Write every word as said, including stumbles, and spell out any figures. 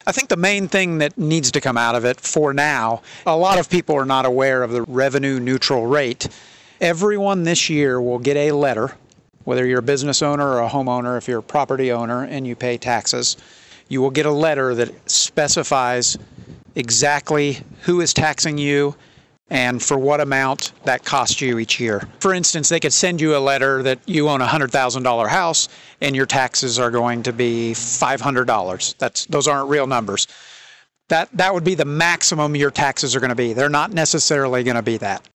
I think the main thing that needs to come out of it for now, a lot of people are not aware of the revenue neutral rate. Everyone this year will get a letter, whether you're a business owner or a homeowner, if you're a property owner and you pay taxes, you will get a letter that specifies exactly who is taxing you and for what amount that costs you each year. For instance, they could send you a letter that you own a one hundred thousand dollars house and your taxes are going to be five hundred dollars. That's, those aren't real numbers. That, that would be the maximum your taxes are going to be. They're not necessarily going to be that.